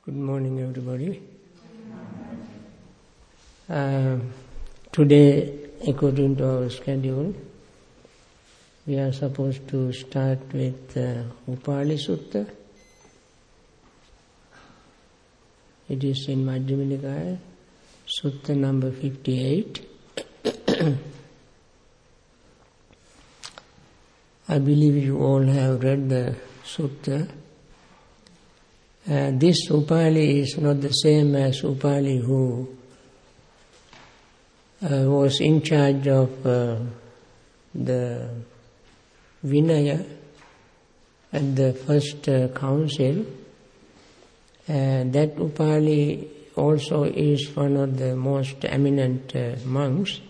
Good morning, everybody. Today, according to our schedule, we are supposed to start with Upali Sutta. It is in Majjhima Nikaya, Sutta number 58. I believe you all have read the Sutta. This Upali is not the same as Upali who was in charge of the Vinaya at the first council. That Upali also is one of the most eminent monks.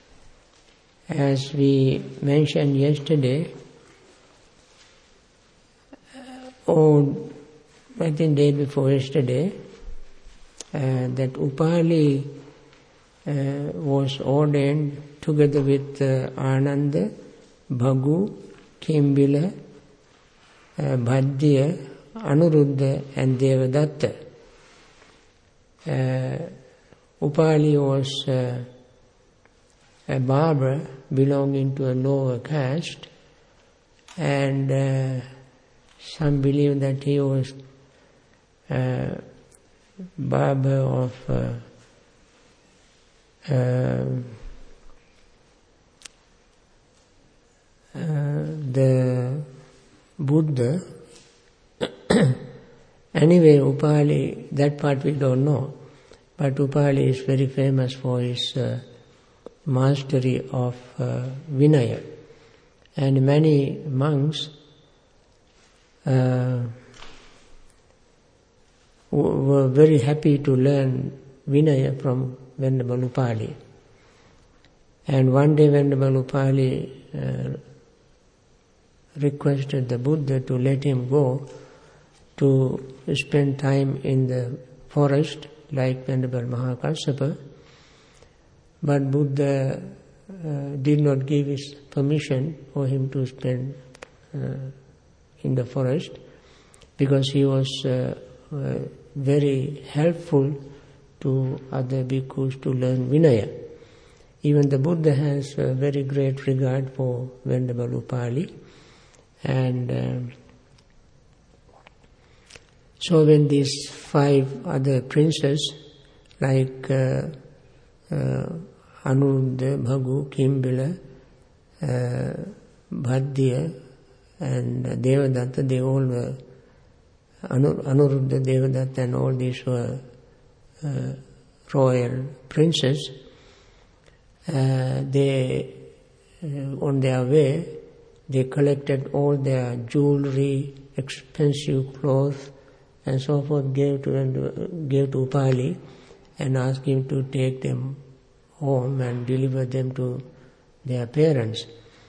As we mentioned yesterday, I think day before yesterday, that Upali was ordained together with Ananda, Bhagu, Kimbila, Bhaddiya, Anuruddha and Devadatta. Upali was a barber belonging to a lower caste, and some believe that he was barber of the Buddha. Anyway, Upali, that part we don't know, but Upali is very famous for his mastery of Vinaya, and many monks were very happy to learn Vinaya from Venerable Upali. And one day Venerable Upali requested the Buddha to let him go to spend time in the forest like Venerable Mahakassapa. But Buddha did not give his permission for him to spend in the forest, because he was very helpful to other bhikkhus to learn Vinaya. Even the Buddha has a very great regard for Venerable Upali. And so when these 5 other princes, like Anuruddha, Bhagu, Kimbila, Bhaddiya and Devadatta, they all were, Anuruddha, Devadatta and all these were royal princes. They, on their way, they collected all their jewelry, expensive clothes and so forth, gave to Upali and asked him to take them home and deliver them to their parents.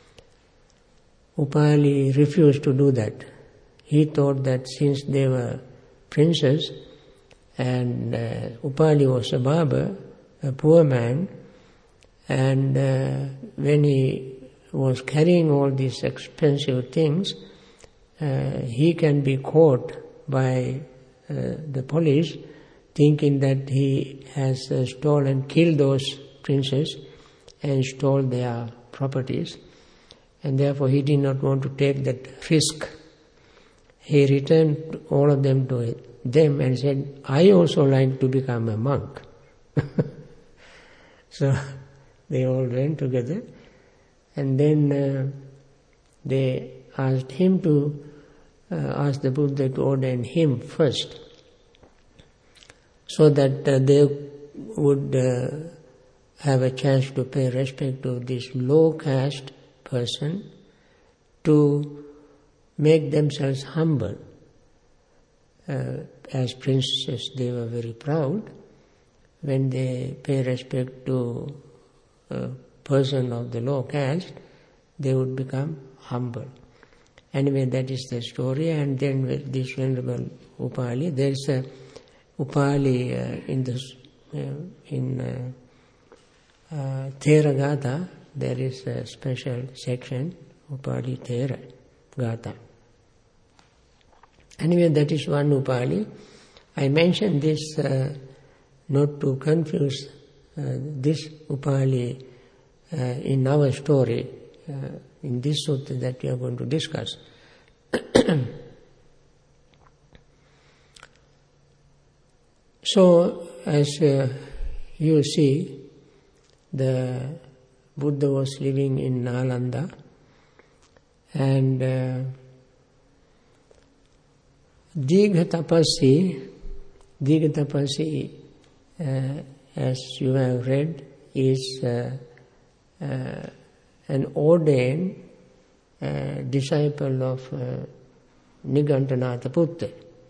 Upali refused to do that. He thought that since they were princes and Upali was a barber, a poor man, and when he was carrying all these expensive things, he can be caught by the police, thinking that he has killed those princes and stole their properties, and therefore he did not want to take that risk. He returned all of them to them and said, I also like to become a monk. So they all went together, and then they asked him to ask the Buddha to ordain him first, so that they would have a chance to pay respect to this low caste person, to make themselves humble. As princes, they were very proud. When they pay respect to a person of the low caste, they would become humble. Anyway, that is the story. And then with this Venerable Upali, there is a Upali in Theragatha, there is a special section, Upali Thera Gatha. Anyway, that is one Upali I mention this not to confuse this Upali in our story, in this sutta that we are going to discuss. So, as you see, the Buddha was living in Nalanda, and Digha Tapasi, as you have read, is an ordained disciple of Nigantanatha Putta.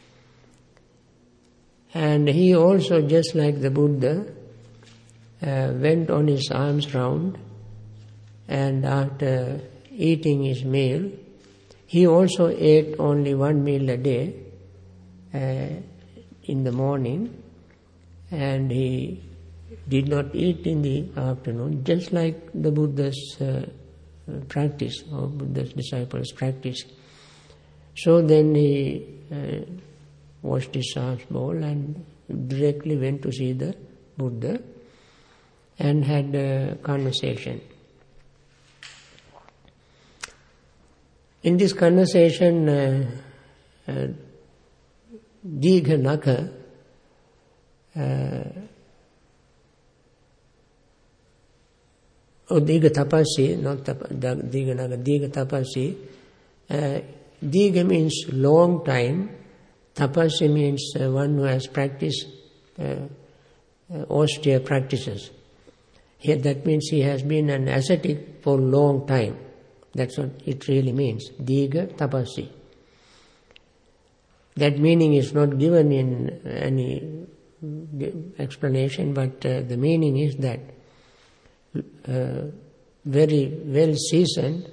And he also, just like the Buddha, went on his arms round, and after eating his meal, he also ate only one meal a day in the morning, and he did not eat in the afternoon, just like the Buddha's practice, or Buddha's disciples' practice. So then he washed his arms bowl and directly went to see the Buddha and had a conversation. In this conversation, Digha Naka or Digha Tapasi, not Digha Naka, Digha Tapasi. Digha means long time. Tapasi means one who has practiced austere practices. Here, that means he has been an ascetic for a long time. That's what it really means. Digha Tapasi. That meaning is not given in any explanation, but the meaning is that very well seasoned,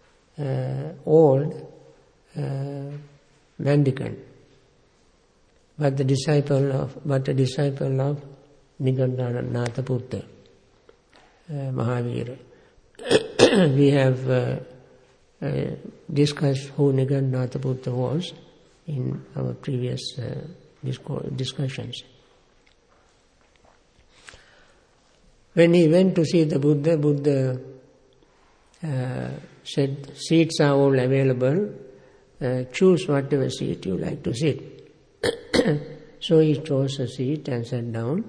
old mendicant, but a disciple of Nigantanatha Putta, Mahavira. We have discussed who Nigantanatha Putta was in our previous discussions. When he went to see the Buddha, Buddha said, seats are all available, choose whatever seat you like to sit. So he chose a seat and sat down.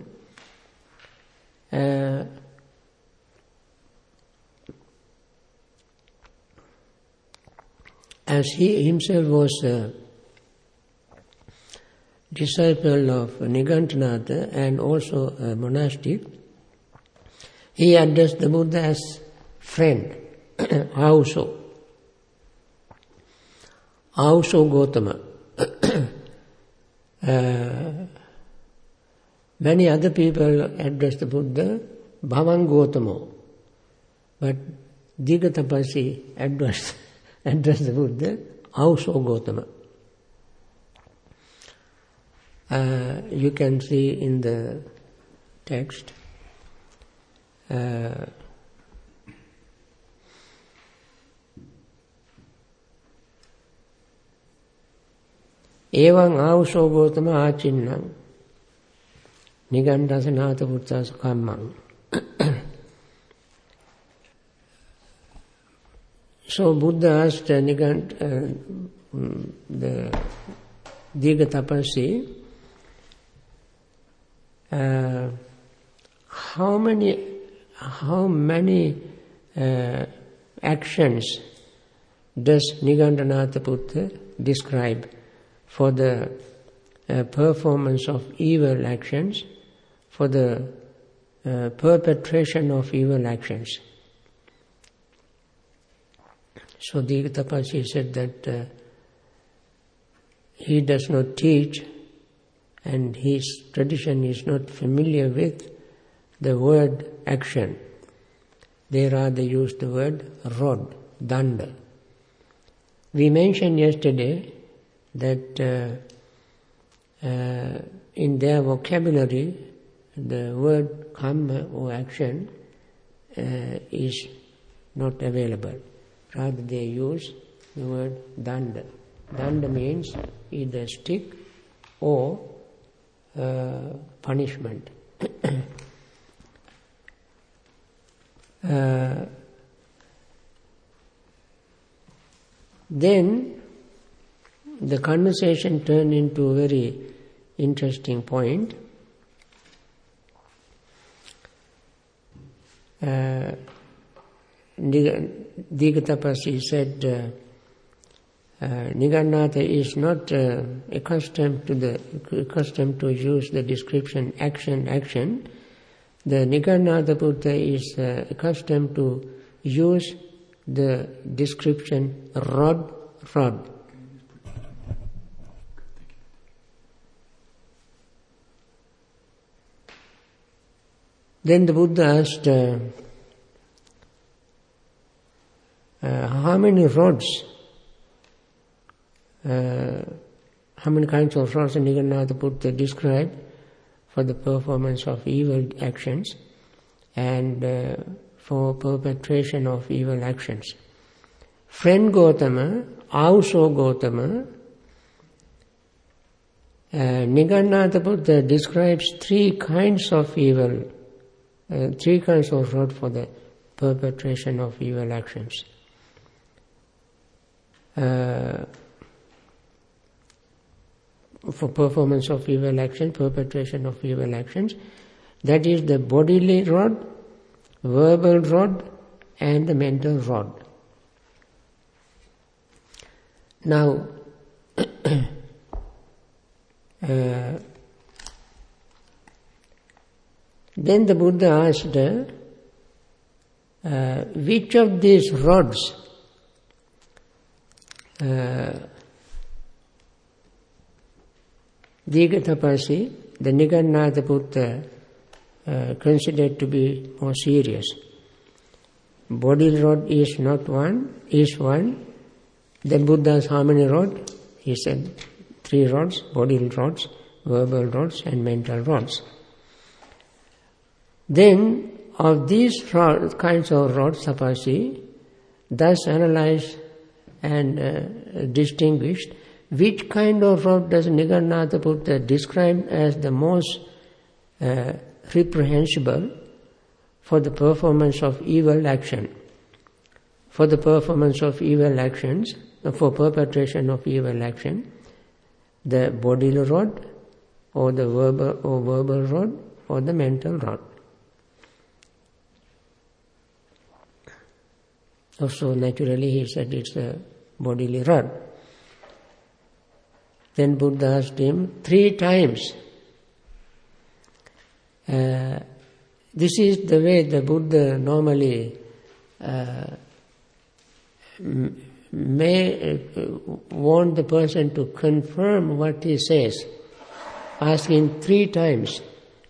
As he himself was a disciple of Nigantanatha and also a monastic, he addressed the Buddha as friend, Auso Gotama. Many other people addressed the Buddha, Bhavan Gotamo, but Digha Tapasi addressed the Buddha, Auso Gotama. You can see in the text, Evaṁ Auso Gotama Achinnam Nigantanatha Putta Kammaṁ. So Buddha asked the Digha Tapasi, how many actions does Nigantanatha Putta describe for the performance of evil actions, for the perpetration of evil actions? So Digha Tapasi said that he does not teach, and his tradition is not familiar with the word action. They rather use the word rod, danda. We mentioned yesterday that in their vocabulary, the word kamma or action is not available. Rather they use the word danda. Danda means either stick or punishment. Then the conversation turned into a very interesting point. Digatapasi said, Nigannatha is not accustomed to use the description action. The Nigannatha Buddha is accustomed to use the description rod. Then the Buddha asked, how many rods, how many kinds of rods Nigannatha Buddha described for the performance of evil actions and for perpetration of evil actions. Friend Gotama, also Gotama, Nigannatha Buddha describes three kinds of evil, three kinds of rod for the perpetration of evil actions. For performance of evil action, perpetration of evil actions, that is the bodily rod, verbal rod, and the mental rod. Now, then the Buddha asked, which of these rods Digatapasi, the Nigannatha Buddha, considered to be more serious. Body rod is not one, is one. Then Buddha asked how many rods? He said 3 rods, body rods, verbal rods, and mental rods. Then of these kinds of rods, Tapasi thus analyzed and distinguished which kind of rod does Nigannatha Buddha describe as the most reprehensible for the performance of evil action. For the performance of evil actions, for perpetration of evil action, the bodily rod, or the verbal rod, or the mental rod. Also, naturally, he said it's a bodily rod. Then Buddha asked him 3 times. This is the way the Buddha normally may want the person to confirm what he says, asking 3 times.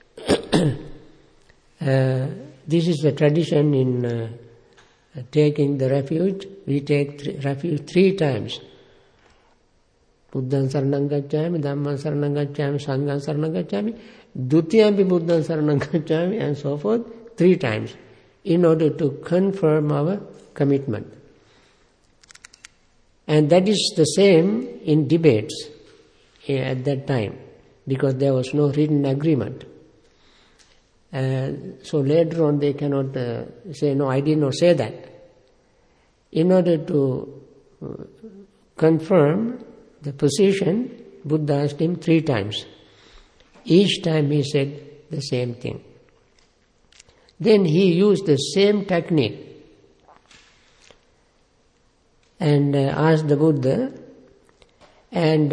This is the tradition in taking the refuge. We take refuge 3 times. Buddhaṃ saranam gacchāmi, Dhammaṃ saranam gacchāmi, Sanඝaṃ saranam gacchāmi, Dutiyampi Buddhaṃ saranam gacchāmi, and so forth, 3 times, in order to confirm our commitment. And that is the same in debates at that time, because there was no written agreement. So later on they cannot say, no, I did not say that. In order to confirm the position, Buddha asked him 3 times. Each time he said the same thing. Then he used the same technique and asked the Buddha, and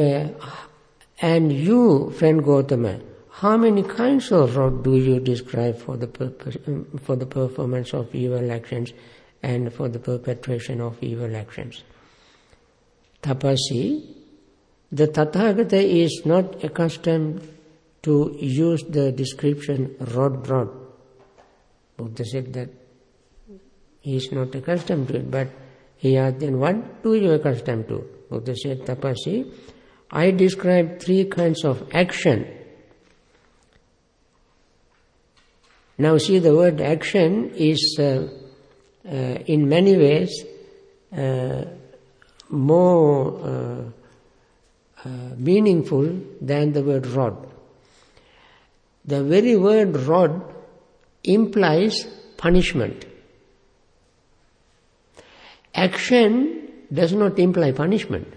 you, friend Gotama, how many kinds of rod do you describe for the performance of evil actions and for the perpetration of evil actions? Tapasi, the Tathagata is not accustomed to use the description rod. Buddha said that he is not accustomed to it, but he asked, then what do you accustomed to? Buddha said, Tapasi, I describe 3 kinds of action. Now see, the word action is in many ways more meaningful than the word rod. the very word rod implies punishment. Action does not imply punishment.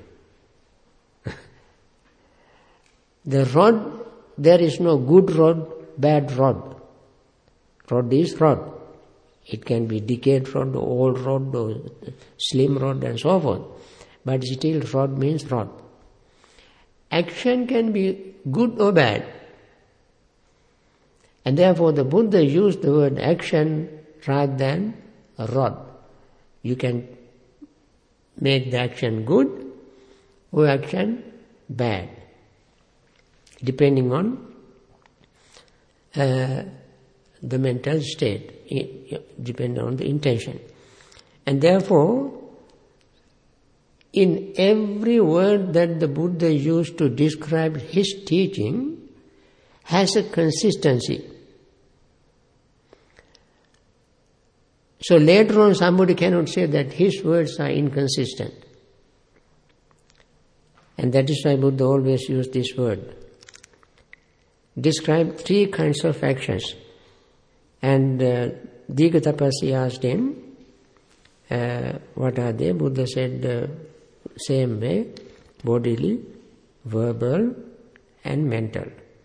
The rod, there is no good rod, bad rod. Rod is rod. It can be decayed rod, or old rod, or slim rod, and so forth. But still, rod means rod. Action can be good or bad. And therefore the Buddha used the word action rather than a rod. You can make the action good or action bad, depending on the mental state, depending on the intention. And therefore, in every word that the Buddha used to describe his teaching has a consistency. So later on somebody cannot say that his words are inconsistent. And that is why Buddha always used this word. Describe three kinds of actions. And Digatapasi asked him, what are they? Buddha said, same way, bodily, verbal, and mental.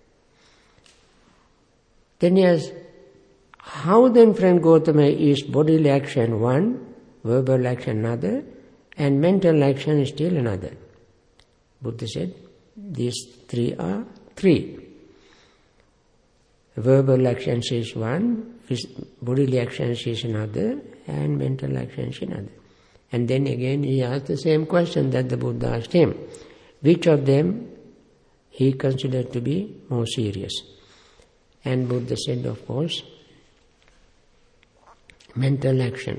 Then he asked, how then, friend Gautama, is bodily action one, verbal action another, and mental action is still another? Buddha said, these three are three. Verbal actions is one, bodily actions is another, and mental actions is another. And then again he asked the same question that the Buddha asked him. Which of them he considered to be more serious? And Buddha said, of course, mental action.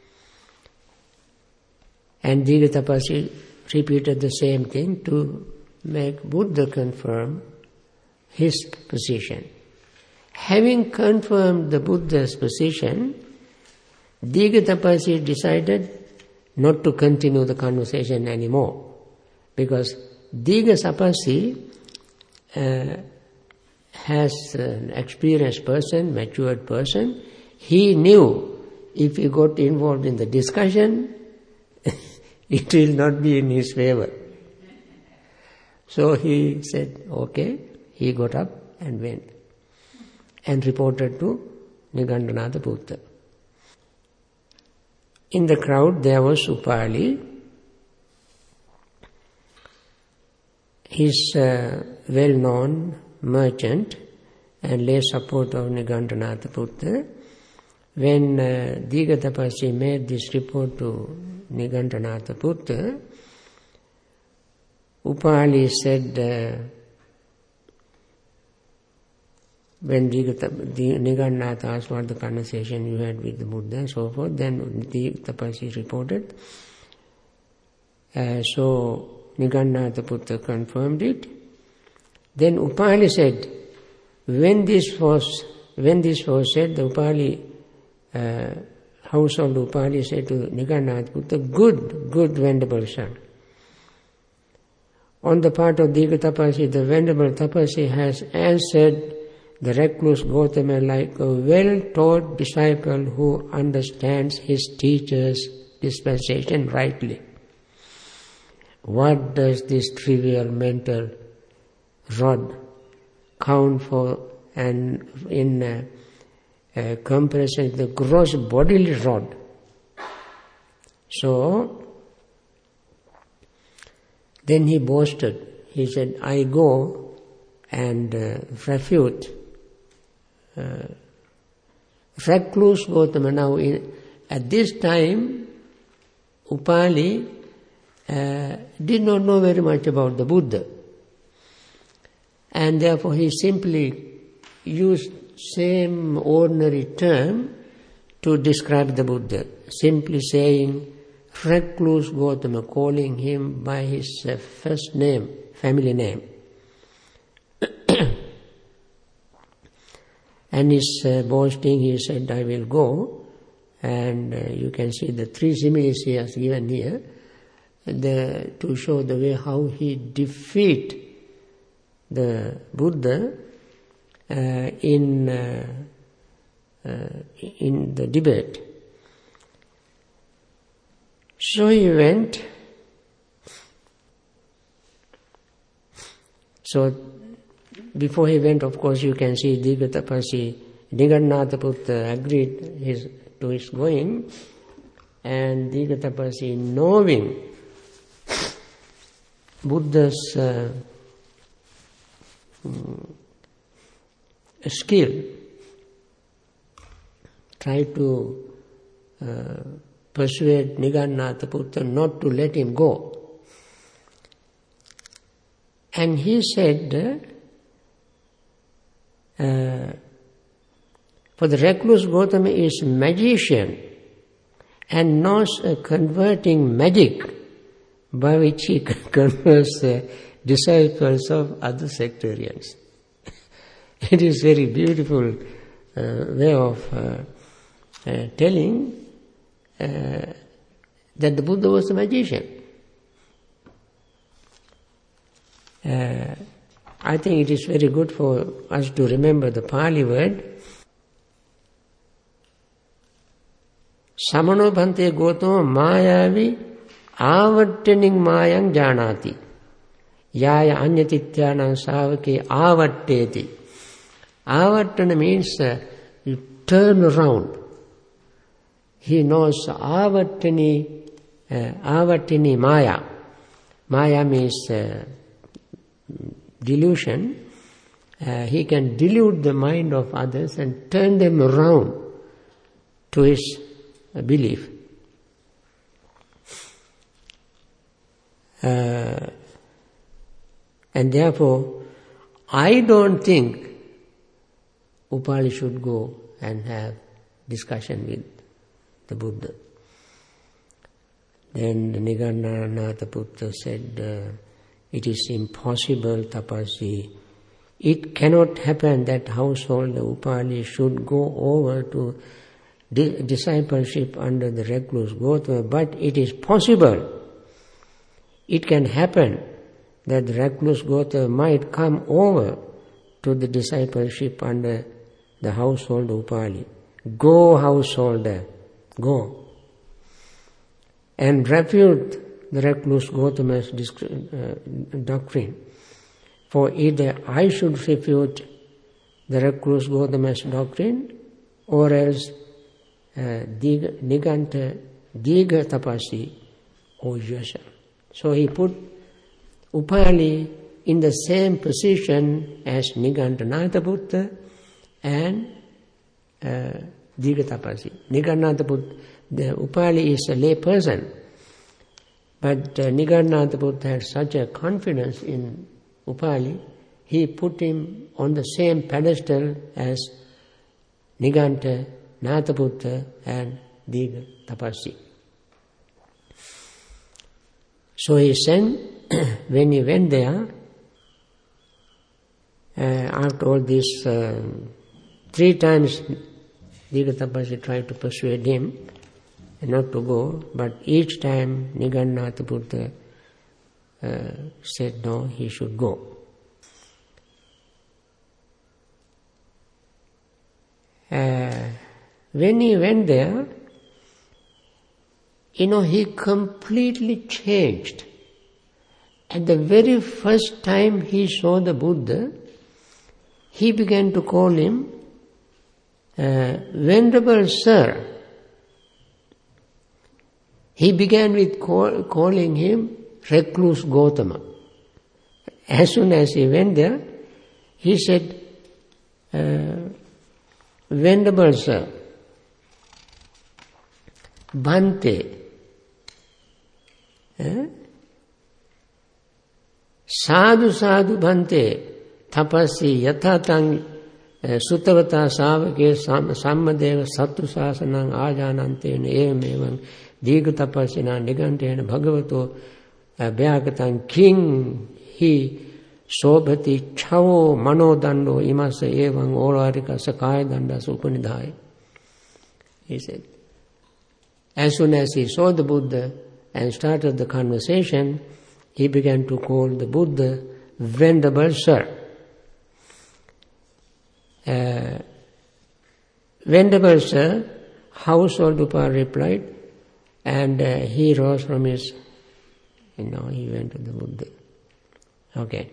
And Digatapasi repeated the same thing to make Buddha confirm his position. Having confirmed the Buddha's position, Digatapasi decided not to continue the conversation anymore, because Digatapasi has an experienced person, matured person. He knew if he got involved in the discussion, it will not be in his favor. So he said, okay. He got up and went and reported to Nigandanatha Buddha. In the crowd there was Upali. He's a well-known merchant and lay supporter of Nigandanatha Buddha. When Digatapasi made this report to Nigandanatha Buddha, Upali said, when Nigandanatha asked what the conversation you had with the Buddha and so forth, then Digatapasi reported. So Nigandanatha Buddha confirmed it. Then Upali said, when this was said, the Upali household Upali said to Nigandanatha Buddha, good venerable son. On the part of Digatapasi, the venerable Tapasi has answered the recluse Gautama like a well-taught disciple who understands his teacher's dispensation rightly. What does this trivial mental rod count for, and in comparison the gross bodily rod? So then he boasted. He said, I go and refute recluse Gautama. Now at this time Upali did not know very much about the Buddha, and therefore he simply used same ordinary term to describe the Buddha, simply saying recluse Gautama, calling him by his first name, family name. And his boasting, he said, I will go, and you can see the three similes he has given here, to show the way how he defeat the Buddha in the debate. So he went. So before he went, of course, you can see Diga Tapasi, Nigannathaputta agreed to his going, and Diga Tapasi, knowing Buddha's skill, tried to persuade Nigannathaputta not to let him go. And he said, for the recluse Gautama is magician and knows converting magic by which he converts disciples of other sectarians. It is very beautiful way of telling that the Buddha was a magician. I think it is very good for us to remember the Pali word. Samano bhante Gautama mayavi avattening mayang janati yaya anyatityanang savake avatteti. Avattana means you turn around. He knows avattini maya. Maya means delusion. He can delude the mind of others and turn them around to his belief. And therefore, I don't think Upali should go and have discussion with the Buddha. Then Nigannathaputta said, it is impossible, Tapasi. It cannot happen that householder Upali should go over to discipleship under the recluse Gautama, but it is possible. It can happen that the recluse Gautama might come over to the discipleship under the householder Upali. Go, householder, go. And refute the recluse Gautama's doctrine. For either I should refute the recluse Gautama's doctrine, or else Diga Tapasi, or yourself. So he put Upali in the same position as Nigannathaputta and Diga Tapasi. Nigannathaputta, the Upali is a lay person, but Nigannathaputta had such a confidence in Upali, he put him on the same pedestal as Nigannathaputta and Diga Tapasi. So he sent, when he went there, after all this, 3 times Diga Tapasi tried to persuade him not to go, but each time Nigannathaputta said no, he should go. When he went there, he completely changed. At the very first time he saw the Buddha, he began to call him Venerable Sir. He began with calling him Recluse Gautama. As soon as he went there, he said, Venerable Sir, Bhante, Sadhu Sadhu Bhante, Tapasi Yathatang Sutavata Savake Sammadeva Sattu Sasanang Ajanantena Evam Evam Diga Tapasina Nigantena Bhagavato Bhyagatang King He Sobhati Chavo Manodando Imasa Evam Olarika Sakaya Danda Supanidhaya. He said. As soon as he saw the Buddha and started the conversation, he began to call the Buddha Venerable Sir. Venerable Sir, household Upali replied, and he rose from his, he went to the Buddha. Okay.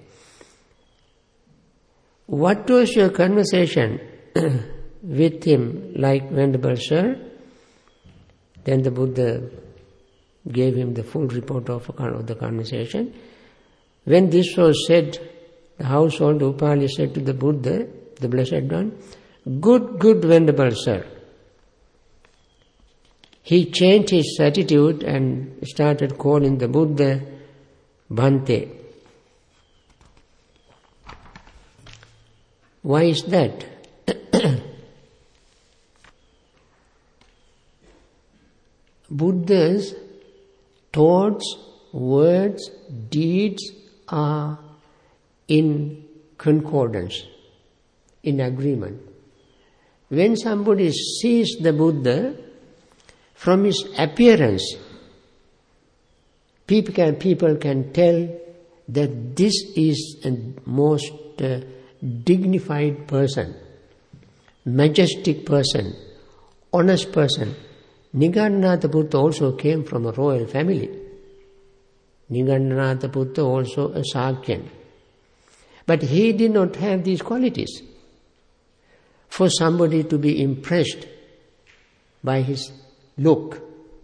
What was your conversation with him like, Venerable Sir? Then the Buddha gave him the full report of the conversation. When this was said, the household Upali said to the Buddha, the Blessed One, Good, Venerable Sir. He changed his attitude and started calling the Buddha Bhante. Why is that? Buddha's thoughts, words, deeds are in concordance, in agreement. When somebody sees the Buddha, from his appearance, people can tell that this is a most dignified person, majestic person, honest person. Nigannatha Buddha also came from a royal family. Nigannatha Buddha also a Sakyan. But he did not have these qualities. For somebody to be impressed by his look.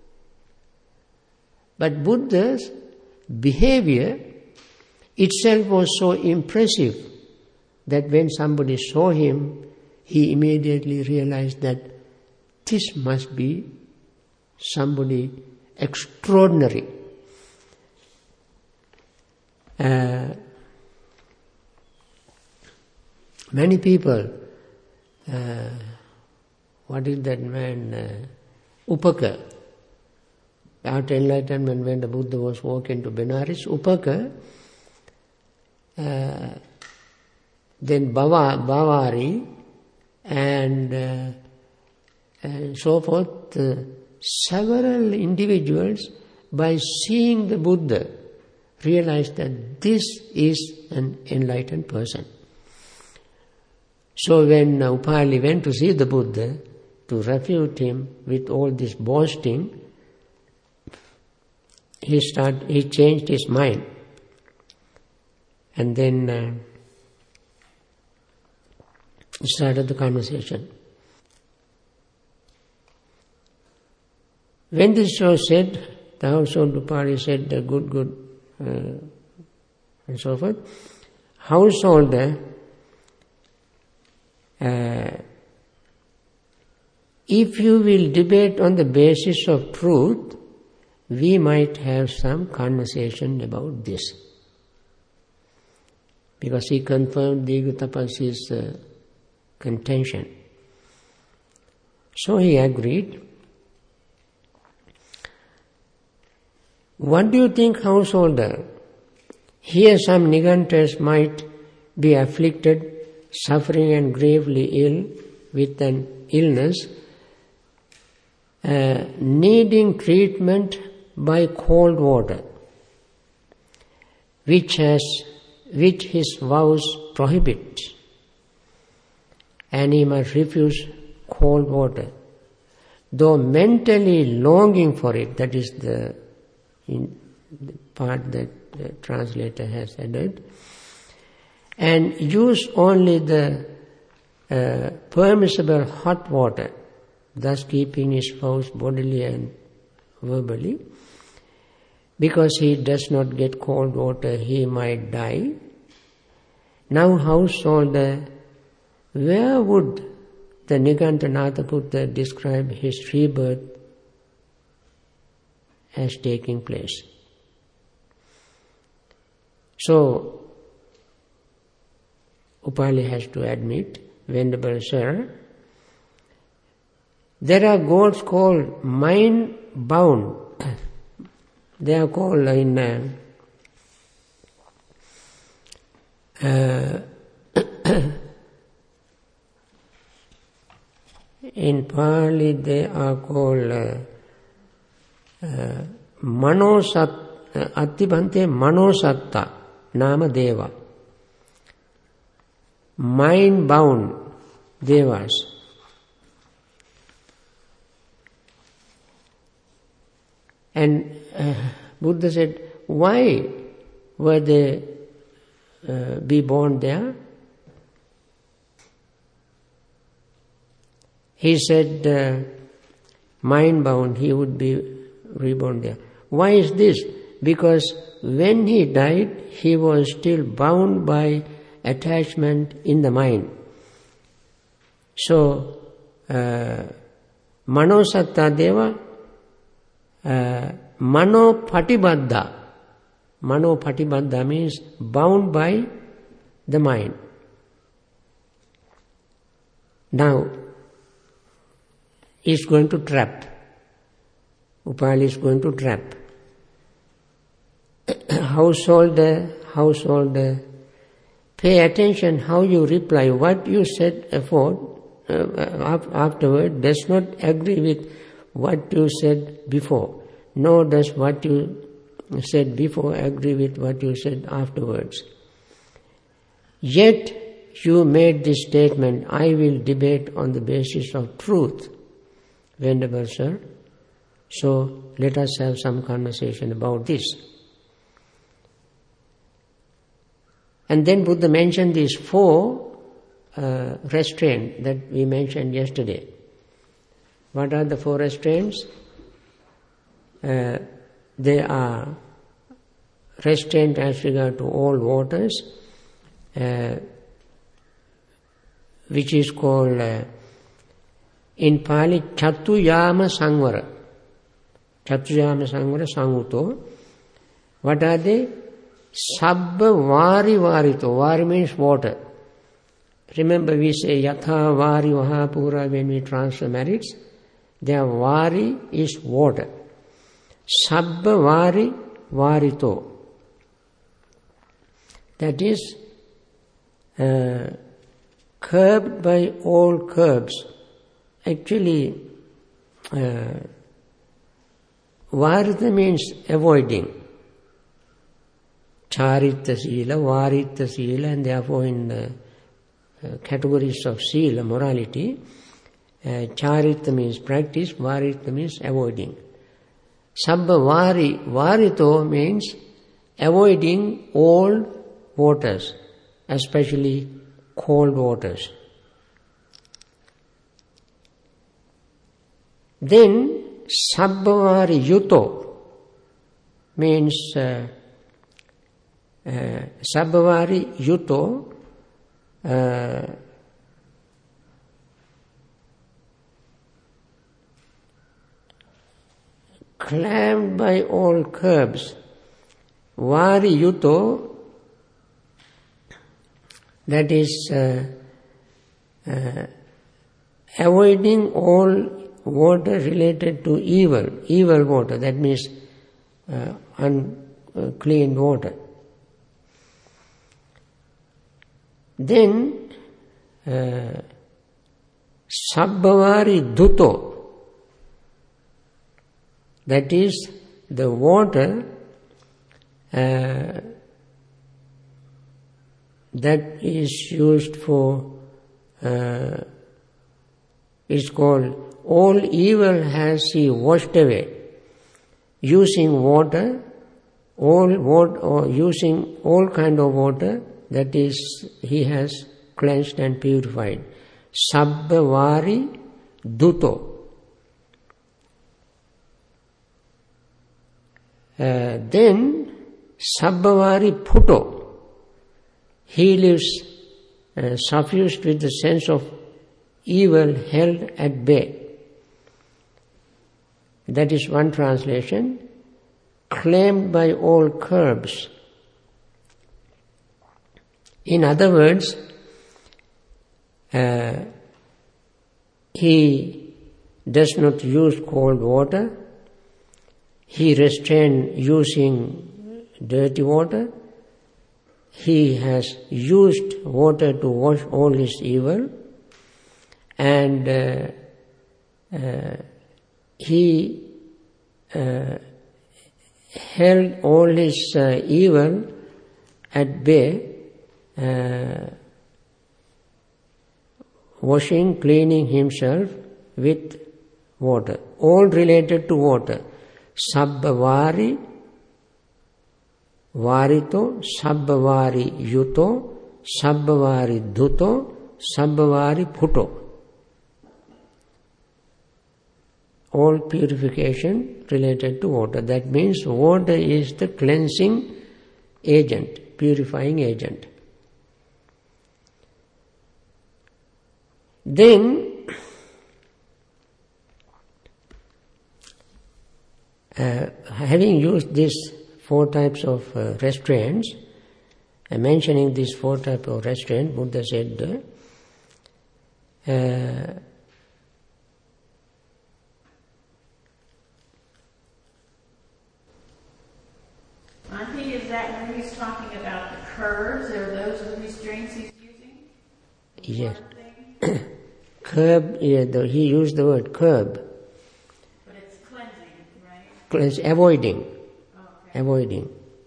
But Buddha's behavior itself was so impressive that when somebody saw him, he immediately realized that this must be somebody extraordinary. Many people, what is that man, Upaka, after enlightenment when the Buddha was walking to Benares, Upaka, then Bavari, and so forth, several individuals, by seeing the Buddha, realized that this is an enlightened person. So when Upali went to see the Buddha to refute him with all this boasting, he changed his mind, and then started the conversation. When this was said, the household Upali said, good, and so forth. Householder, if you will debate on the basis of truth, we might have some conversation about this. Because he confirmed Diga Tapasi's contention. So he agreed. What do you think, householder? Here some Nigantas might be afflicted, suffering and gravely ill with an illness, needing treatment by cold water, which his vows prohibit, and he must refuse cold water, though mentally longing for it. That is the part that the translator has added, and use only the permissible hot water, thus keeping his vows bodily and verbally. Because he does not get cold water, he might die. Now, householder, where would the Nigantanatha Buddha describe his rebirth as taking place? So, Upali has to admit, Venerable Sir, there are gods called mind-bound. They are called in in Pali they are called Attibhante Manosatta Nama Deva. Mind-bound devas. And Buddha said, why were they be born there? He said, mind-bound, he would be reborn there. Why is this? Because when he died, he was still bound by attachment in the mind. So, Manosatta Deva, Mano Patibadda. Mano Patibadda means bound by the mind. Now, is going to trap. Upali is going to trap. Householder, pay attention how you reply. What you said afterward does not agree with what you said before, nor does what you said before agree with what you said afterwards. Yet you made this statement, I will debate on the basis of truth. Venerable Sir, so let us have some conversation about this. And then Buddha mentioned these 4 restraints that we mentioned yesterday. What are the 4 restraints? They are restraint as regard to all waters, which is called in Pali Chattuyama Sangvara. Chattuyama Sangvara Sanguto. What are they? Sabba Vari Varito. Vari means water. Remember we say Yatha Vari Vahapura when we transfer merits. Their Vari is water. Sabba Vari Varito. That is curbed by all curbs. Actually, Varita means avoiding. Charita Sila, Varita Sila, and therefore in the categories of Sila, morality, Charita means practice, Varita means avoiding. Sabba Vari, Varito means avoiding all waters, especially cold waters. Then Sabbavari Yuto means Sabbavari Yuto clamped by all curbs. Vari Yuto, that is avoiding all water related to evil water, that means unclean water. Then Sabbavari Duto, that is the water that is used for, it's called all evil has he washed away, using water, or using all kind of water, that is he has cleansed and purified. Sabbavari Duto. Then Sabbavari Puto, he lives suffused with the sense of evil held at bay. That is one translation. Claimed by all curbs. In other words, he does not use cold water. He restrains using dirty water. He has used water to wash all his evil. And he held all his evil at bay washing, cleaning himself with water. All related to water. Sabbhavari, varito, sabbhavari yuto, sabbhavari dhuto, sabbhavari puto. All purification related to water. That means water is the cleansing agent, purifying agent. Then, having used these 4 types of restraints, mentioning these 4 types of restraints, Buddha said, Auntie, is that when he's talking about the curbs, or those are the restraints he's using? Yes. Curb, yeah, he used the word curb. But it's cleansing, right? Avoiding. Oh, okay. Avoiding.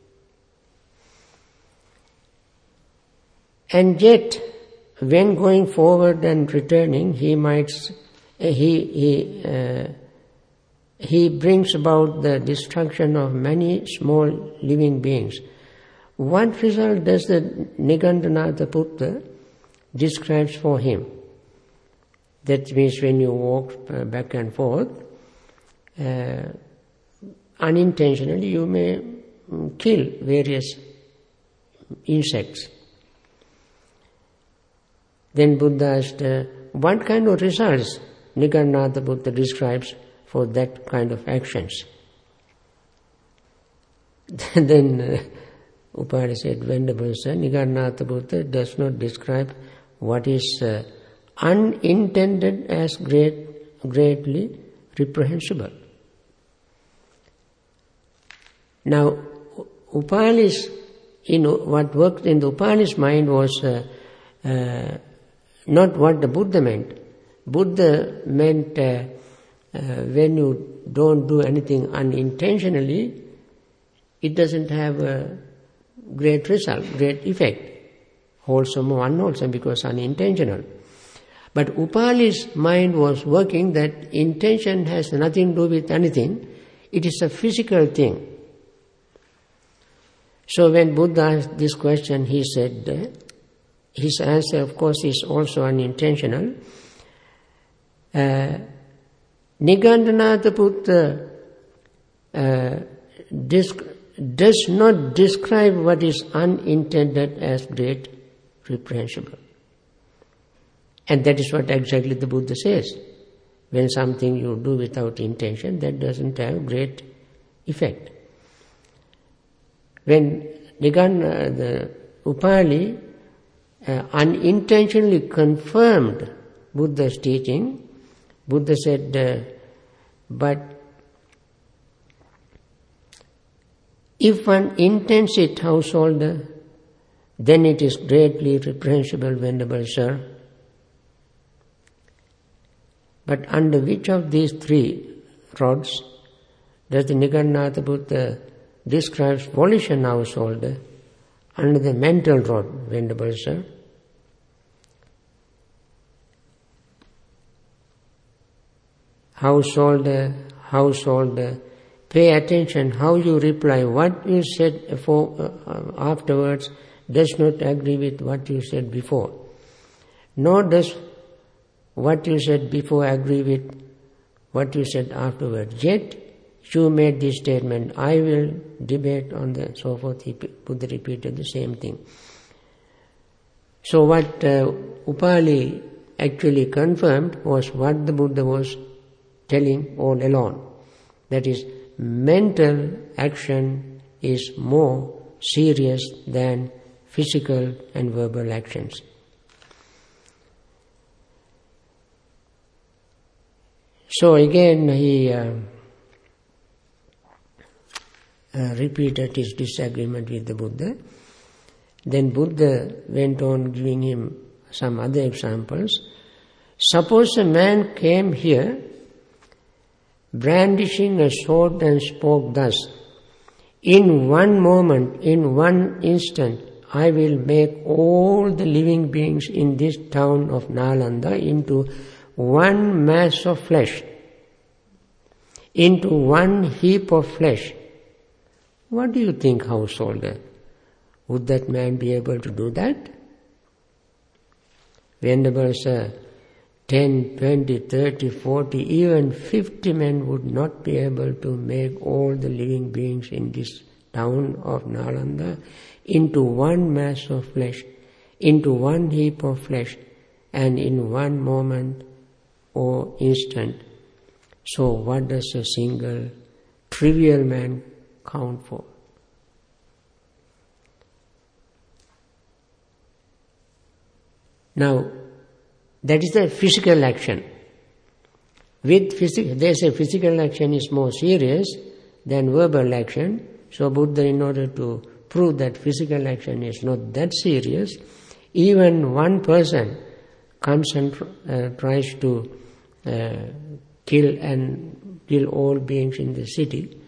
And yet, when going forward and returning, he brings about the destruction of many small living beings. What result does the Nigandhanatha Buddha describes for him? That means when you walk back and forth, unintentionally you may kill various insects. Then Buddha asked, what kind of results Nigandhanatha Buddha describes for that kind of actions? Then Upali said, Venerable Sir, Nigandhanatha Buddha does not describe what is unintended as greatly reprehensible. Now, Upali's, what worked in the Upali's mind was not what the Buddha meant. Buddha meant when you don't do anything unintentionally, it doesn't have a great result, great effect, wholesome or unwholesome, because unintentional. But Upali's mind was working that intention has nothing to do with anything. It is a physical thing. So when Buddha asked this question, he said, his answer of course is also unintentional. Nigandhanatha Buddha does not describe what is unintended as great reprehensible. And that is what exactly the Buddha says. When something you do without intention, that doesn't have great effect. When the Upali unintentionally confirmed Buddha's teaching, Buddha said, but if one intends it, householder, then it is greatly reprehensible, Venerable Sir. But under which of these 3 rods does the Nigandhanatha Buddha describes volition, householder? Under the mental rod, Venerable Sir. Householder, pay attention how you reply. What you said afterwards does not agree with what you said before. Nor does what you said before agree with what you said afterwards. Yet you made this statement, I will debate on the so forth. Buddha repeated the same thing. So what Upali actually confirmed was what the Buddha was telling all along. That is, mental action is more serious than physical and verbal actions. So again he repeated his disagreement with the Buddha. Then Buddha went on giving him some other examples. Suppose a man came here brandishing a sword and spoke thus, in one moment, in one instant, I will make all the living beings in this town of Nalanda into one mass of flesh, into one heap of flesh. What do you think, householder? Would that man be able to do that? Venerable Sir, 10, 20, 30, 40, even 50 men would not be able to make all the living beings in this town of Nalanda into one mass of flesh, into one heap of flesh, and in one moment or instant. So what does a single trivial man count for? Now, that is the physical action. They say physical action is more serious than verbal action. So Buddha, in order to prove that physical action is not that serious, even one person comes and tries to kill all beings in the city.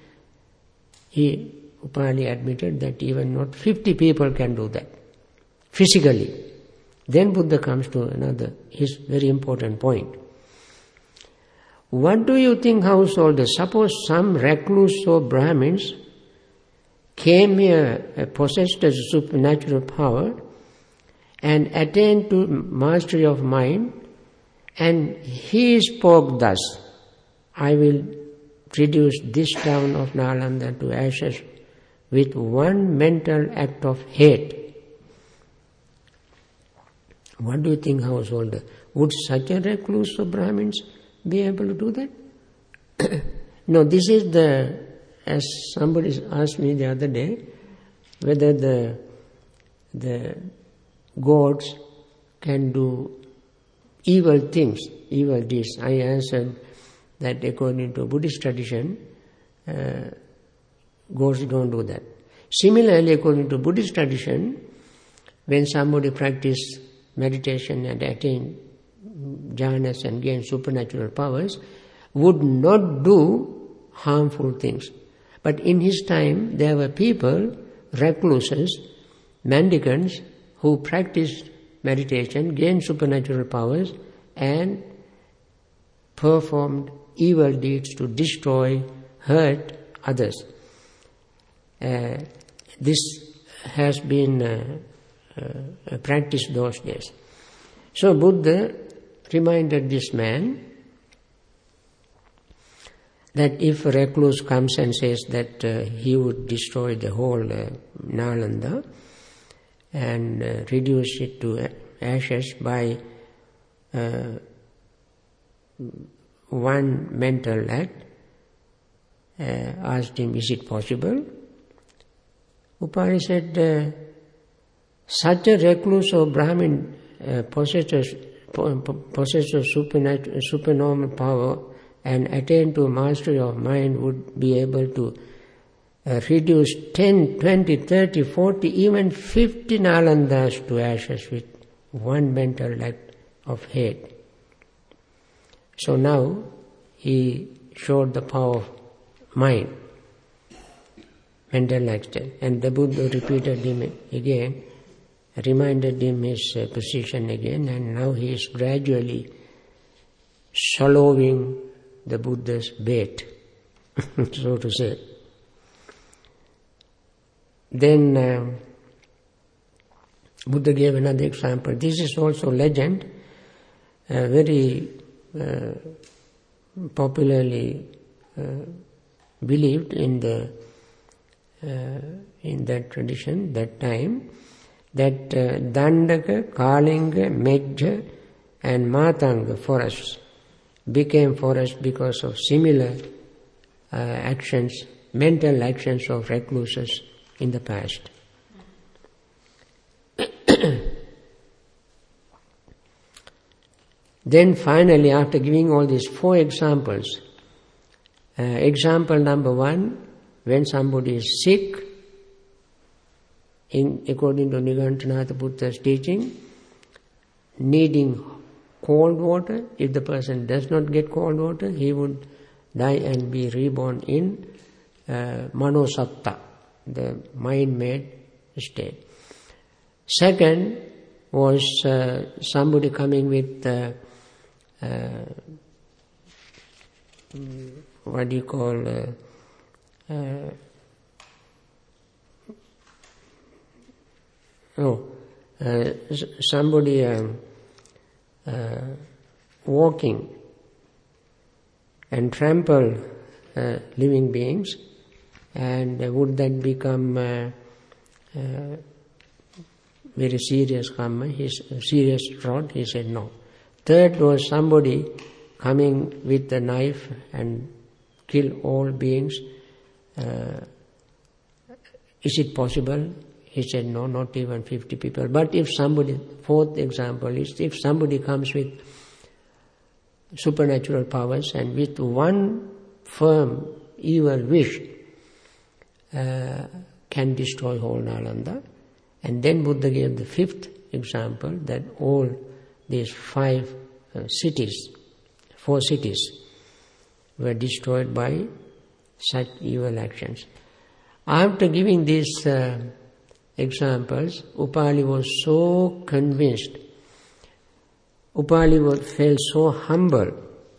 Upali admitted that even not 50 people can do that, physically. Then Buddha comes to his very important point. What do you think, householder? Suppose some recluse or Brahmins came here possessed of supernatural power and attained to mastery of mind, and he spoke thus, I will reduce this town of Nalanda to ashes with one mental act of hate. What do you think, householder? Would such a recluse of Brahmins be able to do that? No, this is as somebody asked me the other day, whether the gods can do evil things, evil deeds. I answered that according to Buddhist tradition, gods don't do that. Similarly, according to Buddhist tradition, when somebody practices meditation and attain jhanas and gain supernatural powers, would not do harmful things. But in his time, there were people, recluses, mendicants, who practiced meditation, gained supernatural powers, and performed evil deeds to destroy, hurt others. This has been practiced those days. So Buddha reminded this man that if a recluse comes and says that he would destroy the whole Nalanda and reduce it to ashes by one mental act, asked him, is it possible? Upali said, such a recluse or Brahmin possesses supernormal power and attain to mastery of mind would be able to reduce 10, 20, 30, 40, even 50 Nalandas to ashes with one mental act of hate. So now he showed the power of mind, mental action, and the Buddha repeated him again, reminded him his position again, and now he is gradually swallowing the Buddha's bait, so to say. Then Buddha gave another example. This is also legend, very popularly believed in that tradition, that time, that Dandaka, Kalinga, Medja and Matanga forests became forests because of similar actions, mental actions of recluses in the past. Then finally, after giving all these 4 examples, example number 1, when somebody is sick, according to Niganthanatha Buddha's teaching, needing cold water, if the person does not get cold water, he would die and be reborn in Manosatta, the mind-made state. Second was somebody coming with what do you call somebody walking and trample living beings, and would that become very serious karma, his serious fraud? He said no. Third was somebody coming with a knife and kill all beings. Is it possible? He said no, not even 50 people. But if somebody, fourth example is, if somebody comes with supernatural powers and with one firm evil wish can destroy whole Nalanda. And then Buddha gave the fifth example, that all these four cities were destroyed by such evil actions. After giving these examples, Upali was so convinced, felt so humble.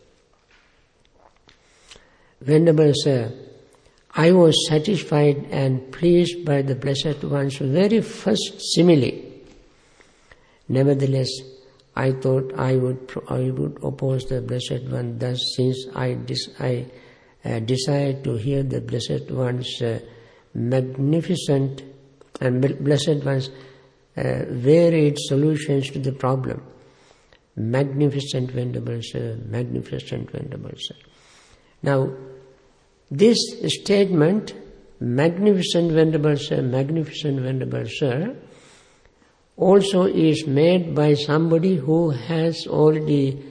Venerable Sir, I was satisfied and pleased by the Blessed One's very first simile. Nevertheless, I thought I would oppose the Blessed One. Thus, since I desired to hear the Blessed One's magnificent and Blessed One's varied solutions to the problem. Magnificent Venerable Sir, magnificent Venerable Sir. Now, this statement, magnificent Venerable Sir, also is made by somebody who has already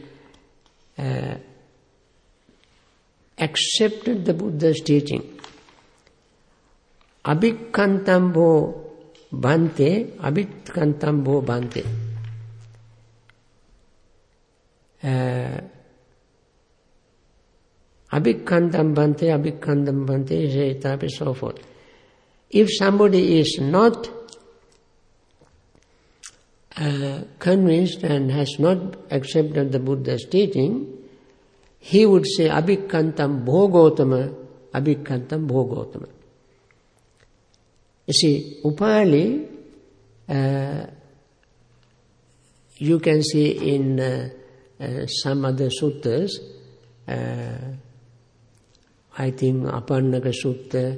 accepted the Buddha's teaching. Abhikkantambo bhante. Abhikkantam bhante, so forth. If somebody is not convinced and has not accepted the Buddha's teaching, he would say Abhikkantam bhogotama. You see, Upali, you can see in some other suttas, I think Apannaka Sutta,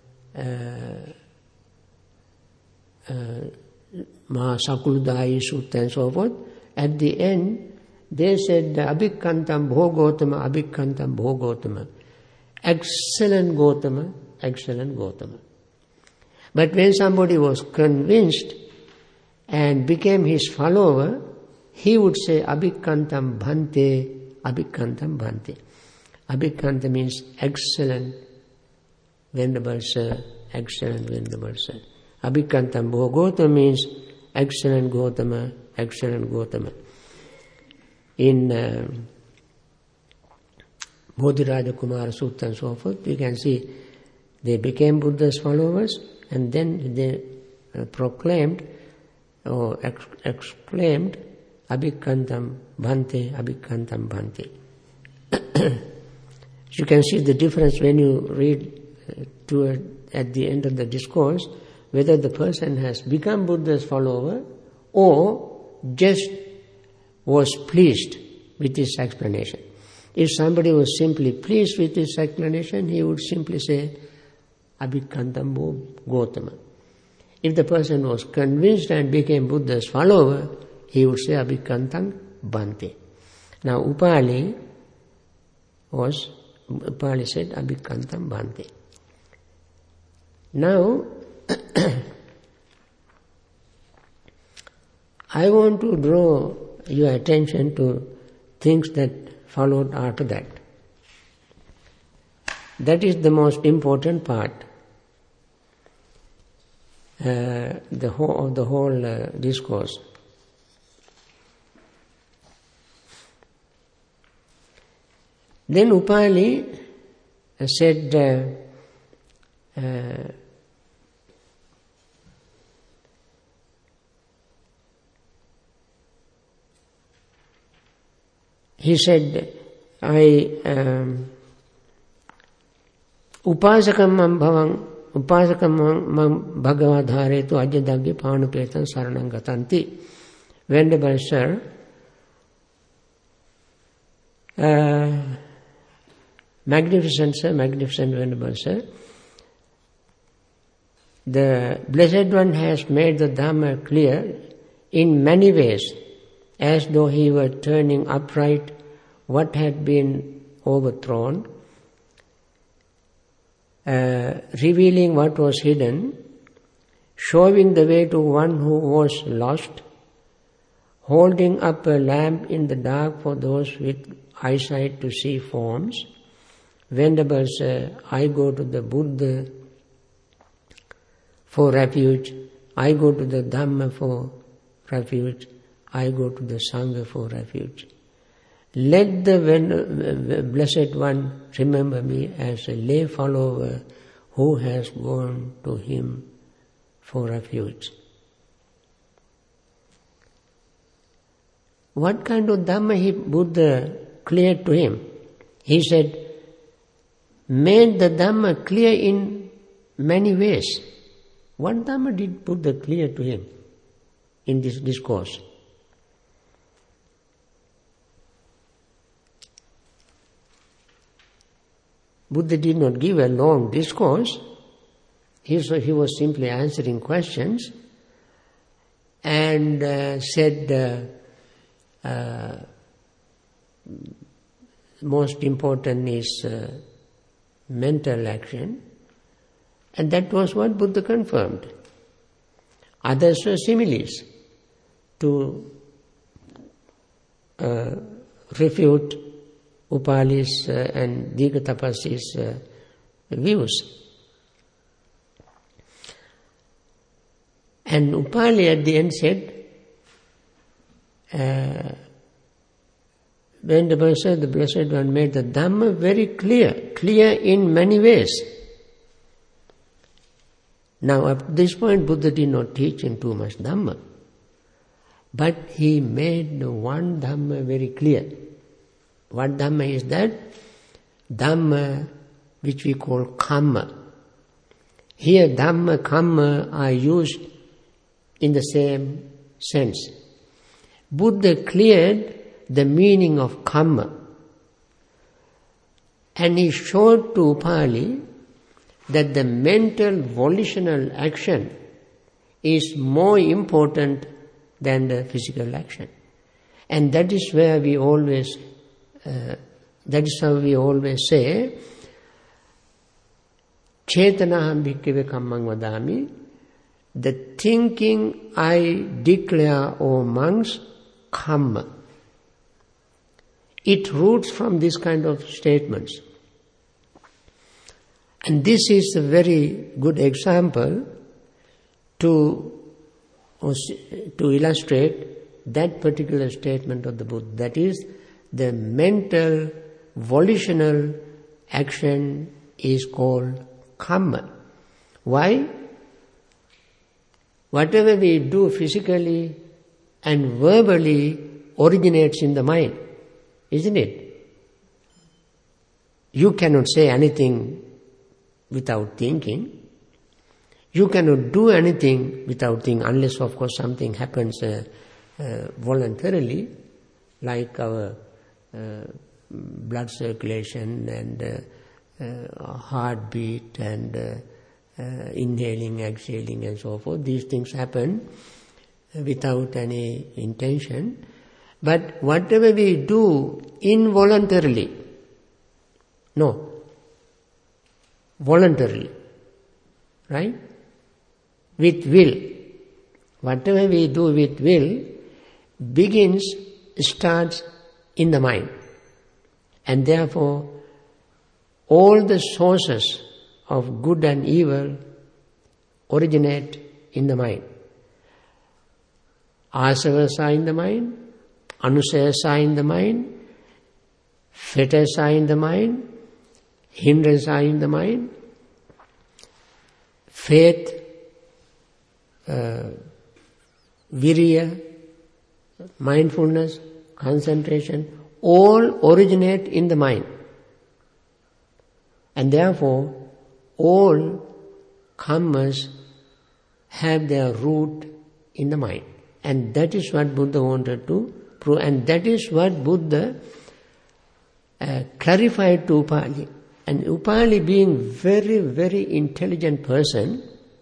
Mahasakuldai Sutta and so forth, at the end they said Abhikkantam bhogotama. Excellent Gotama. But when somebody was convinced and became his follower, he would say Abhikkantam bhante. Abhikanta means excellent Venerable Sir, excellent Venerable Sir. Abhikantam Bhogotama means excellent Gotama. In Bodhiraja Kumara Sutta and so forth, you can see they became Buddha's followers and then they proclaimed or exclaimed Abhikantam Bhante. You can see the difference when you read at the end of the discourse, whether the person has become Buddha's follower or just was pleased with his explanation. If somebody was simply pleased with his explanation, he would simply say Abhikantam Gotama. If the person was convinced and became Buddha's follower, he would say Abhikantam Bhante. Now Upali said Abhikantam Bhante. Now I want to draw your attention to things that followed after that. That is the most important part of the whole discourse. Then Upali said, he said, Upasakam mam bhagavadhare tu ajadagya panupetan saranangatanti. Venerable Sir, magnificent Venerable Sir, the Blessed One has made the Dhamma clear in many ways, as though he were turning upright what had been overthrown, revealing what was hidden, showing the way to one who was lost, holding up a lamp in the dark for those with eyesight to see forms. Venerable Sir, I go to the Buddha for refuge, I go to the Dhamma for refuge, I go to the Sangha for refuge. Let the Blessed One remember me as a lay follower who has gone to him for refuge. What kind of Dhamma Buddha cleared to him? He said, made the Dhamma clear in many ways. What Dhamma did Buddha clear to him in this discourse? Buddha did not give a long discourse. He was simply answering questions and said most important is mental action, and that was what Buddha confirmed. Others were similes to refute Upali's and Digatapasi's views. And Upali at the end said, when the Blessed One made the Dhamma very clear in many ways. Now up to this point Buddha did not teach in too much Dhamma, but he made the one Dhamma very clear. What Dhamma is that? Dhamma which we call Kamma. Here Dhamma, Kamma are used in the same sense. Buddha cleared the meaning of Kamma, and he showed to Upali that the mental volitional action is more important than the physical action. And that is where we always that is how we always say, Chetanaham bhikkhave kammang vadami, the thinking I declare, O monks, kamma. It roots from this kind of statements. And this is a very good example to illustrate that particular statement of the Buddha. That is, the mental, volitional action is called kamma. Why? Whatever we do physically and verbally originates in the mind, isn't it? You cannot say anything without thinking. You cannot do anything without thinking, unless of course something happens voluntarily, like our blood circulation and heartbeat and inhaling, exhaling and so forth. These things happen without any intention. But whatever we do involuntarily, voluntarily, right? With will. Whatever we do with will starts in the mind. And therefore, all the sources of good and evil originate in the mind. Asavas are in the mind, anusayas are in the mind, fetters are in the mind, hindrances are in the mind, faith, virya, mindfulness, concentration, all originate in the mind. And therefore, all karmas have their root in the mind. And that is what Buddha wanted to prove. And that is what Buddha clarified to Upali. And Upali, being very, very intelligent person,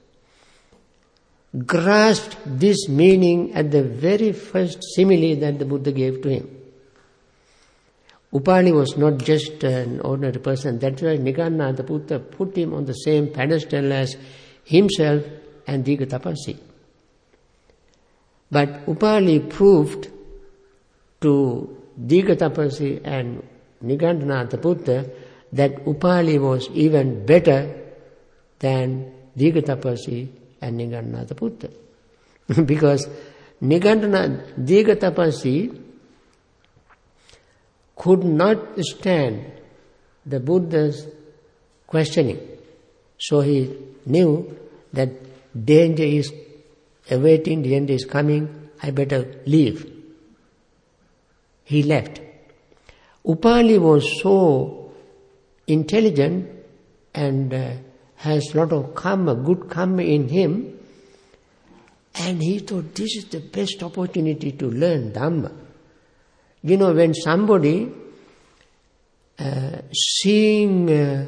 grasped this meaning at the very first simile that the Buddha gave to him. Upali was not just an ordinary person. That's why Niganthanatha Buddha put him on the same pedestal as himself and Digatapasi. But Upali proved to Digatapasi and Niganthanatha Buddha that Upali was even better than Digatapasi and Niganthanatha Buddha. Because Digatapasi could not stand the Buddha's questioning. So he knew that danger is awaiting, danger is coming, I better leave. He left. Upali was so intelligent and has a lot of karma, good karma in him, and he thought this is the best opportunity to learn Dhamma. You know, when somebody seeing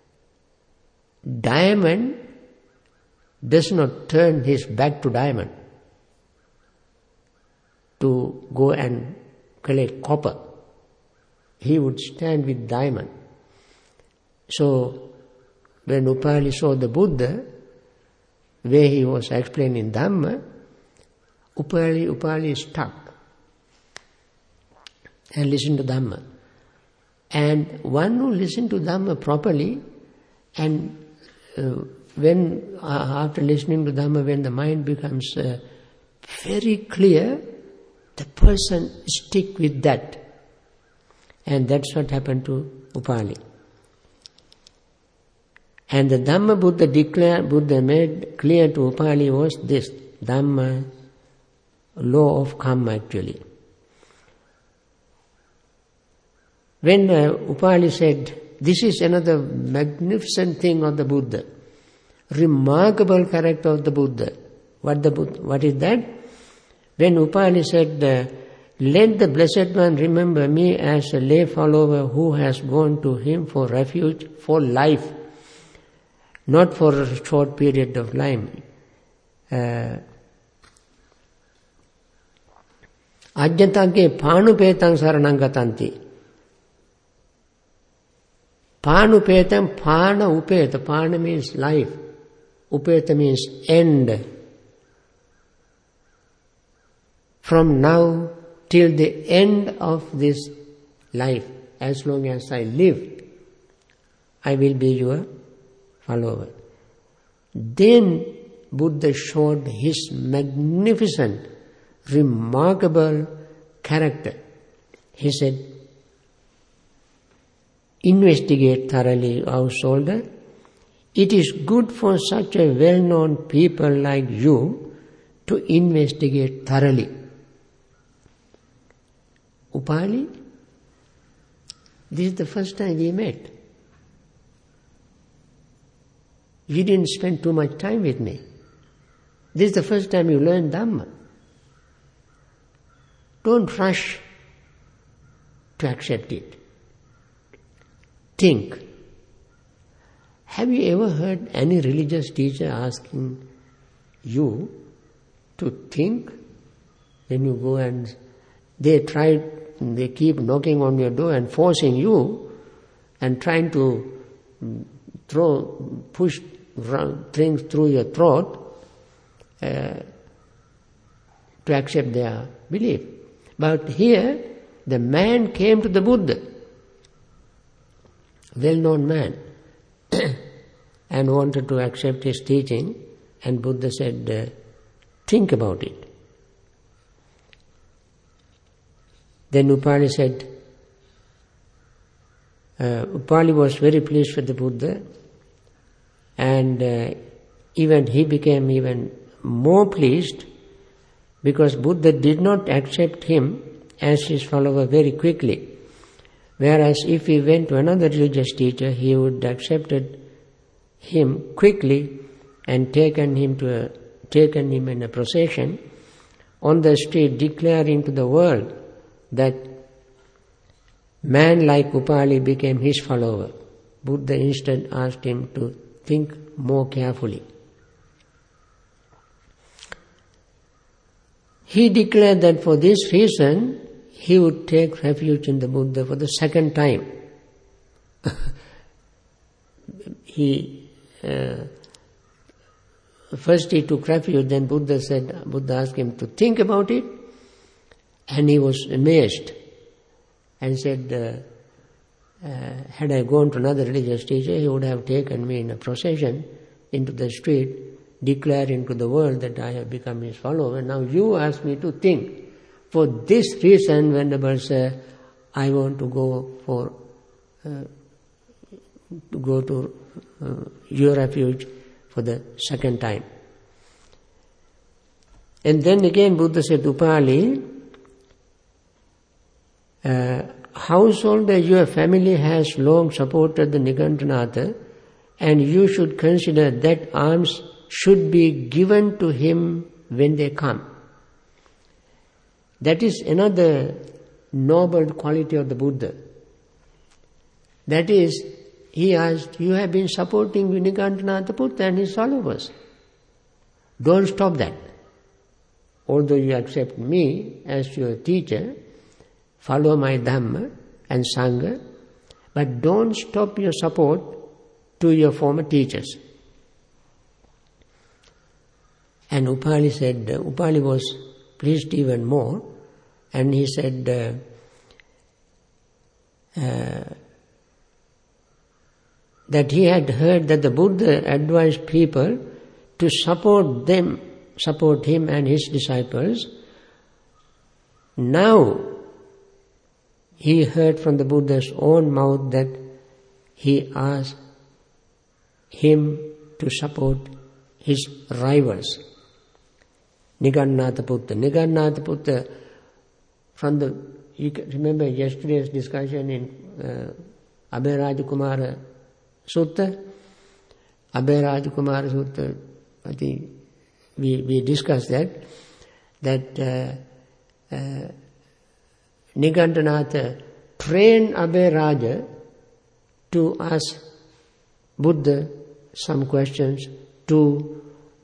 diamond does not turn his back to diamond to go and collect copper. He would stand with diamond. So, when Upali saw the Buddha, where he was explaining Dhamma, Upali stuck and listened to Dhamma. And one who listens to Dhamma properly, and when after listening to Dhamma, when the mind becomes very clear, the person stick with that. And that's what happened to Upali. And the Dhamma Buddha made clear to Upali was this, Dhamma, law of karma actually. When Upali said, this is another magnificent thing of the Buddha, remarkable character of the Buddha. What is that? When Upali said, let the Blessed One remember me as a lay follower who has gone to him for refuge for life, not for a short period of time. Ajjatagge pānupetang saranang gatanti. Pānupetam, pāna upeta. Pāna means life. Upeta means end. From now till the end of this life, as long as I live, I will be your follower. Then Buddha showed his magnificent, remarkable character. He said, investigate thoroughly, householder. It is good for such a well-known people like you to investigate thoroughly. Upali, this is the first time we met. You didn't spend too much time with me. This is the first time you learned Dhamma. Don't rush to accept it. Think. Have you ever heard any religious teacher asking you to think? When you go and they keep knocking on your door and forcing you and trying to push things through your throat to accept their belief. But here, the man came to the Buddha, well-known man, and wanted to accept his teaching, and Buddha said, think about it. Then Upali said, Upali was very pleased with the Buddha, and even he became even more pleased because Buddha did not accept him as his follower very quickly. Whereas if he went to another religious teacher, he would have accepted him quickly and taken him in a procession on the street, declaring to the world that man like Upali became his follower. Buddha instead asked him to think more carefully. He declared that for this reason, he would take refuge in the Buddha for the second time. First he took refuge, then Buddha asked him to think about it, and he was amazed and said, had I gone to another religious teacher, he would have taken me in a procession into the street, declaring to the world that I have become his follower. Now you ask me to think. For this reason, Venerable Sir, I want to go to your refuge for the second time. And then again Buddha said, Upali, householder, your family has long supported the Nigantanatha, and you should consider that alms should be given to him when they come. That is another noble quality of the Buddha. That is, he asked, you have been supporting Nigantanatha Buddha and his followers. Don't stop that. Although you accept me as your teacher, follow my Dhamma and Sangha, but don't stop your support to your former teachers. And Upali was pleased even more, and he said that he had heard that the Buddha advised people to support him and his disciples. Now he heard from the Buddha's own mouth that he asked him to support his rivals. Nigantanatha Buddha. Nigantanatha Buddha, you remember yesterday's discussion in Abhiraj Kumara Sutta? Abhiraj Sutta, I think we discussed that Nigantanatha trained Abhiraja to ask Buddha some questions to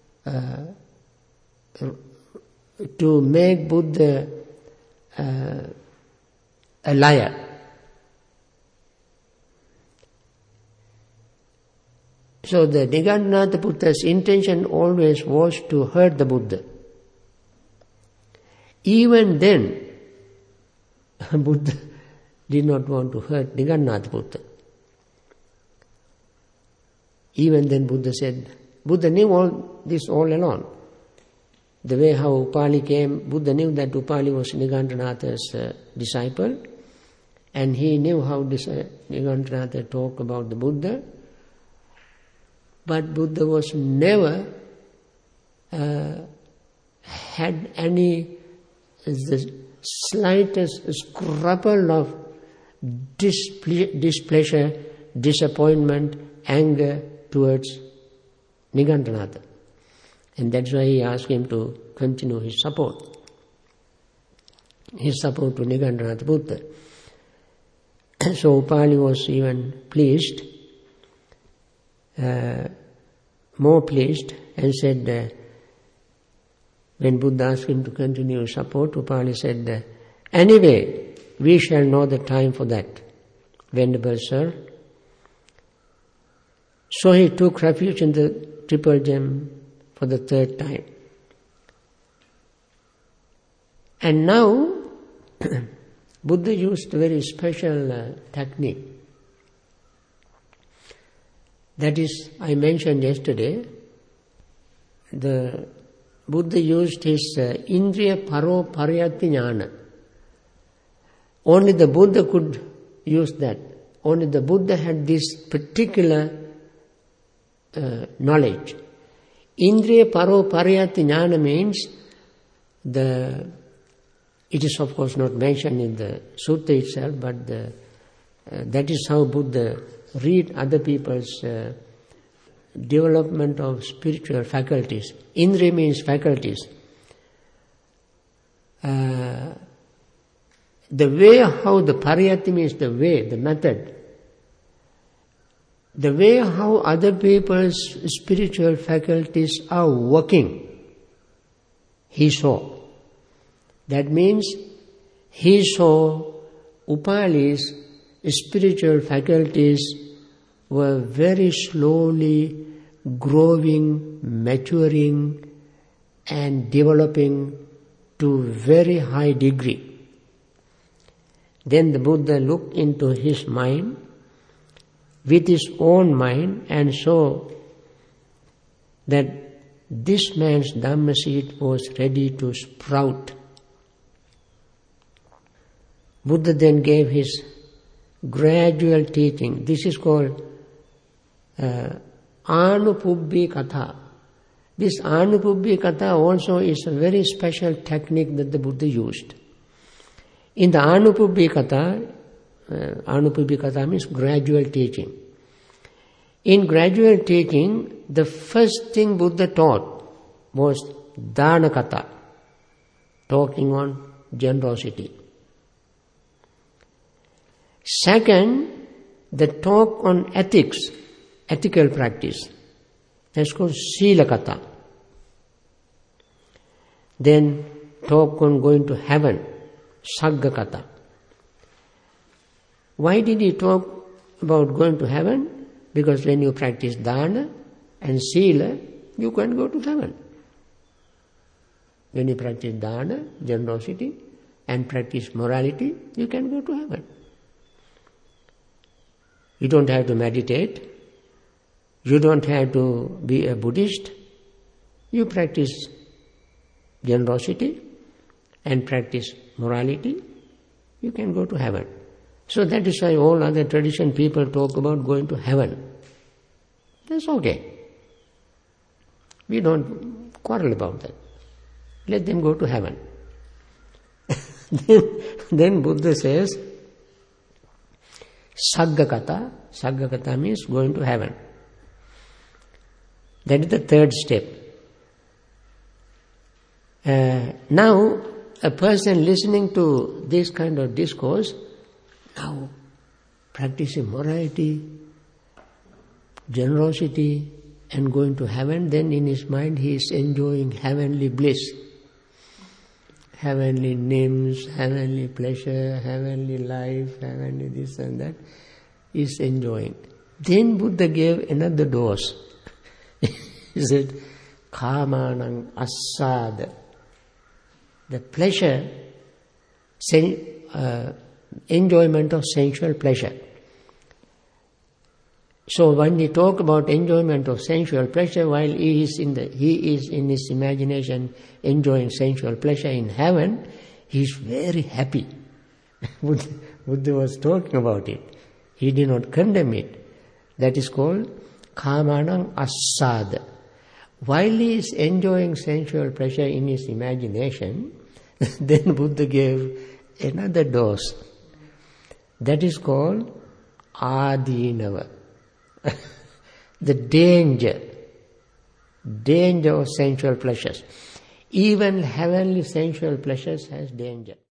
make Buddha a liar. So the Nigantanatha Buddha's intention always was to hurt the Buddha. Even then, Buddha did not want to hurt Nigantanatha Buddha. Even then Buddha knew all this all along. The way how Upali came, Buddha knew that Upali was Nigantanatha's disciple, and he knew how Nigantanatha talked about the Buddha. But Buddha was never had any the slightest scruple of displeasure, disappointment, anger towards Nigantanatha. And that's why he asked him to continue his support to Nigantanatha Buddha. So Upali was even pleased, more pleased, and said, when Buddha asked him to continue his support, Upali said, anyway, we shall know the time for that, Venerable Sir. So he took refuge in the Triple Gem for the third time. And now, Buddha used a very special technique. That is, I mentioned yesterday, the Buddha used his Indriya Paro Pariyatti Jnana. Only the Buddha could use that. Only the Buddha had this particular knowledge. Indriya Paro Pariyatti Jnana means It is of course not mentioned in the sutta itself, but that is how Buddha read other people's development of spiritual faculties. Indriya means faculties. The way how the pariyatti means the way, the method. The way how other people's spiritual faculties are working, he saw. That means he saw Upali's spiritual faculties were very slowly growing, maturing and developing to very high degree. Then the Buddha looked into his mind, with his own mind, and saw that this man's Dhamma seed was ready to sprout. Buddha then gave his gradual teaching. This is called Anupubbi Katha. This Anupubbi Katha also is a very special technique that the Buddha used. In the Anupubbi Katha means gradual teaching. In gradual teaching, the first thing Buddha taught was Dana Katha, talking on generosity. Second, the talk on ethics, ethical practice. That's called Sila Katha. Then talk on going to heaven, Sagga Katha. Why did he talk about going to heaven? Because when you practice Dana and Sila, you can go to heaven. When you practice Dana, generosity, and practice morality, you can go to heaven. You don't have to meditate. You don't have to be a Buddhist. You practice generosity and practice morality, you can go to heaven. So that is why all other tradition people talk about going to heaven. That's okay. We don't quarrel about that. Let them go to heaven. Then Buddha says, Sagga Katha. Sagga Katha means going to heaven. That is the third step. Now, a person listening to this kind of discourse, now practicing morality, generosity, and going to heaven, then in his mind he is enjoying heavenly bliss, heavenly names, heavenly pleasure, heavenly life, heavenly this and that, is enjoying. Then Buddha gave another dose. He said, Kamanang Assada. The pleasure, enjoyment of sensual pleasure. So when we talk about enjoyment of sensual pleasure, while he is in his imagination enjoying sensual pleasure in heaven, he is very happy. Buddha was talking about it. He did not condemn it. That is called Kamanang Assada. While he is enjoying sensual pleasure in his imagination, then Buddha gave another dose. That is called Adinava. The danger of sensual pleasures. Even heavenly sensual pleasures has danger.